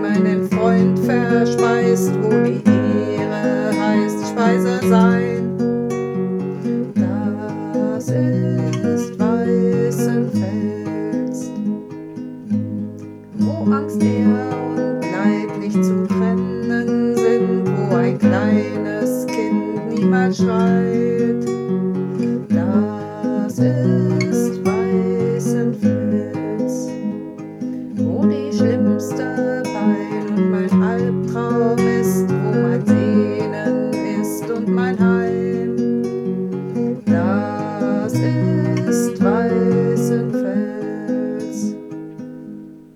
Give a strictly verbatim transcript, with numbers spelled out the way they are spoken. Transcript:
meinen Freund verspeist, wo die Ehre heißt, Speise sein. Das ist Weißenfels, wo Angst, Ehr und Leib nicht zu trennen sind, wo ein kleines Kind niemals schreit.